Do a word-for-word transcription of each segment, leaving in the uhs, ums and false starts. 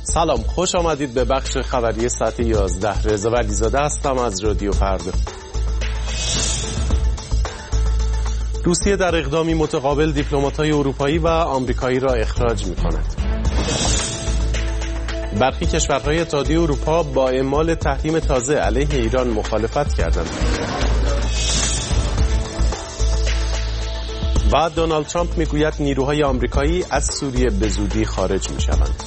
سلام، خوش آمدید به بخش خبری ساعت یازده. رضا ولیزاده هستم از رادیو فردا. روسیه در اقدامی متقابل دیپلمات‌های اروپایی و آمریکایی را اخراج می‌کند. برخی کشورهای اتحادیه اروپا با اعمال تحریم تازه علیه ایران مخالفت کردند. و دونالد ترامپ میگوید نیروهای آمریکایی از سوریه به زودی خارج می‌شوند.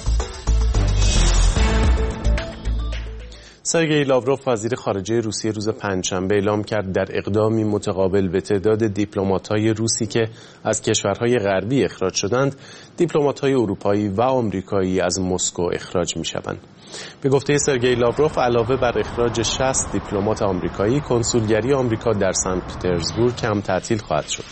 سرگئی لاوروف وزیر خارجه روسیه روز پنجشنبه اعلام کرد در اقدامی متقابل به تعداد دیپلمات‌های روسی که از کشورهای غربی اخراج شدند، دیپلمات‌های اروپایی و آمریکایی از مسکو اخراج می‌شوند. به گفته سرگئی لاوروف علاوه بر اخراج شصت دیپلمات آمریکایی، کنسولگری آمریکا در سن پترزبورگ هم تعطیل خواهد شد.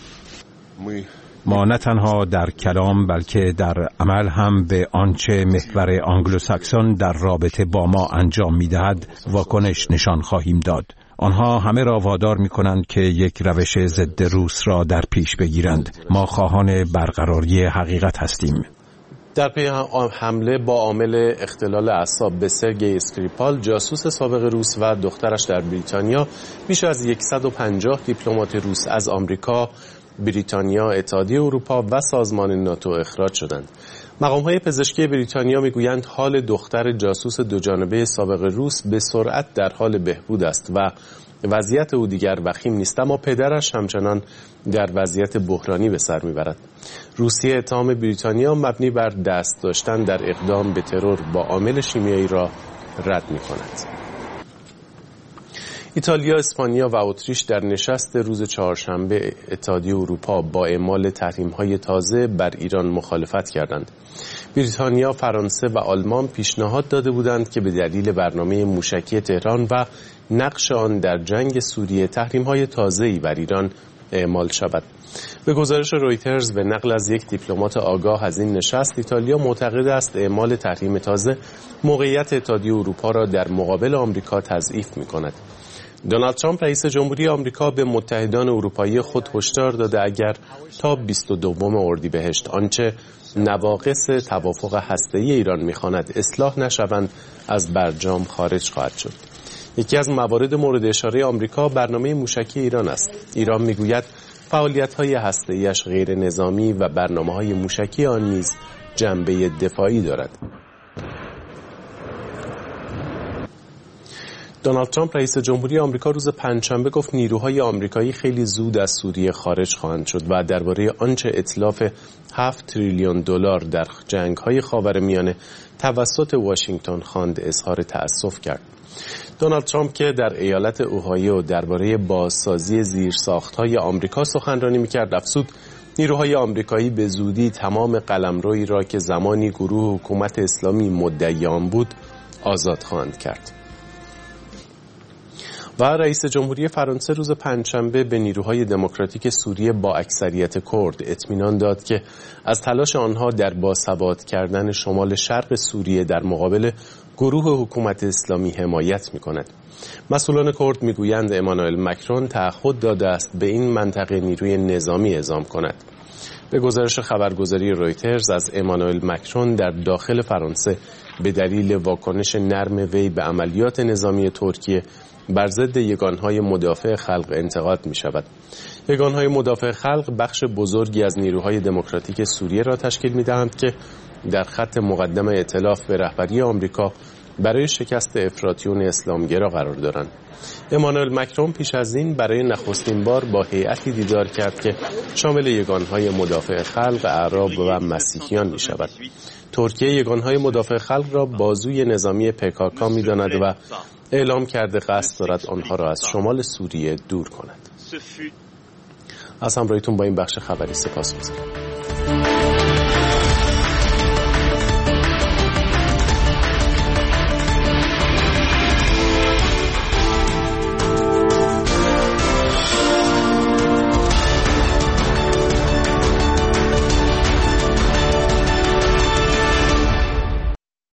ما نه تنها در کلام بلکه در عمل هم به آنچه محور آنگلوساکسون در رابطه با ما انجام می‌دهد واکنش نشان خواهیم داد. آنها همه را وادار می‌کنند که یک روش ضد روس را در پیش بگیرند. ما خواهان برقراری حقیقت هستیم. در پی حمله با عامل اختلال اعصاب به سرگئی اسکریپال، جاسوس سابق روس و دخترش در بریتانیا، بیش از صد و پنجاه دیپلمات روس از آمریکا، بریتانیا، اتحادیه اروپا و سازمان ناتو اخراج شدند. مقام‌های پزشکی بریتانیا میگویند حال دختر جاسوس دوجانبه سابق روس به سرعت در حال بهبود است و وضعیت او دیگر وخیم نیست، اما پدرش همچنان در وضعیت بحرانی به سر میبرد. روسیه اتهام بریتانیا مبنی بر دست داشتن در اقدام به ترور با عامل شیمیایی را رد می‌کند. ایتالیا، اسپانیا و اتریش در نشست روز چهارشنبه اتحادیه اروپا با اعمال تحریم‌های تازه بر ایران مخالفت کردند. بریتانیا، فرانسه و آلمان پیشنهاد داده بودند که به دلیل برنامه موشکی تهران و نقش آن در جنگ سوریه تحریم‌های تازه‌ای بر ایران اعمال شود. به گزارش رویترز به نقل از یک دیپلمات آگاه از این نشست، ایتالیا معتقد است اعمال تحریم تازه موقعیت اتحادیه اروپا را در مقابل آمریکا تضعیف می‌کند. دونالد ترامپ رئیس جمهوری آمریکا به متحدان اروپایی خود هشدار داده اگر تا بیست و دوم اردیبهشت آنچه نواقص توافق هسته‌ای ایران می‌خواند اصلاح نشوند، از برجام خارج خواهد شد. یکی از موارد مورد اشاره آمریکا برنامه موشکی ایران است. ایران میگوید فعالیت‌های هسته‌ای‌اش غیر نظامی و برنامه‌های موشکی آن نیز جنبه دفاعی دارد. دونالد ترامپ رئیس جمهوری آمریکا روز پنجشنبه گفت نیروهای آمریکایی خیلی زود از سوریه خارج خواهند شد و درباره آنچه اتلاف هفت تریلیون دلار در جنگ‌های خاورمیانه توسط واشنگتن خواند اظهار تأسف کرد. دونالد ترامپ که در ایالت اوهایو درباره بازسازی زیرساخت‌های آمریکا سخنرانی می‌کرد، افزود نیروهای آمریکایی به زودی تمام قلمرویی را که زمانی گروه حکومت اسلامی مدعی آن بود آزاد خواهند کرد. و رئیس جمهوری فرانسه روز پنجشنبه به نیروهای دموکراتیک سوریه با اکثریت کرد اطمینان داد که از تلاش آنها در باثبات کردن شمال شرق سوریه در مقابل گروه حکومت اسلامی حمایت می‌کند. مسئولان کرد می‌گویند امانوئل مکرون تعهد داده است به این منطقه نیروی نظامی اعزام کند. به گزارش خبرگزاری رویترز از امانوئل مکرون در داخل فرانسه به دلیل واکنش نرم وی به عملیات نظامی ترکیه بر ضد یگانهای مدافع خلق انتقاد می شود. یگانهای مدافع خلق بخش بزرگی از نیروهای دموکراتیک سوریه را تشکیل می دهند که در خط مقدم ائتلاف به رهبری آمریکا برای شکست افراطیون اسلامگرا قرار دارند. امانوئل مکرون پیش از این برای نخستین بار با هیئتی دیدار کرد که شامل یگانهای مدافع خلق، اعراب و مسیحیان می شود. ترکیه یگانهای مدافع خلق را بازوی نظامی پکاکا می داند و اعلام کرده قصد دارد آنها را از شمال سوریه دور کند. از همراهیتون با این بخش خبری سپاسگزارم.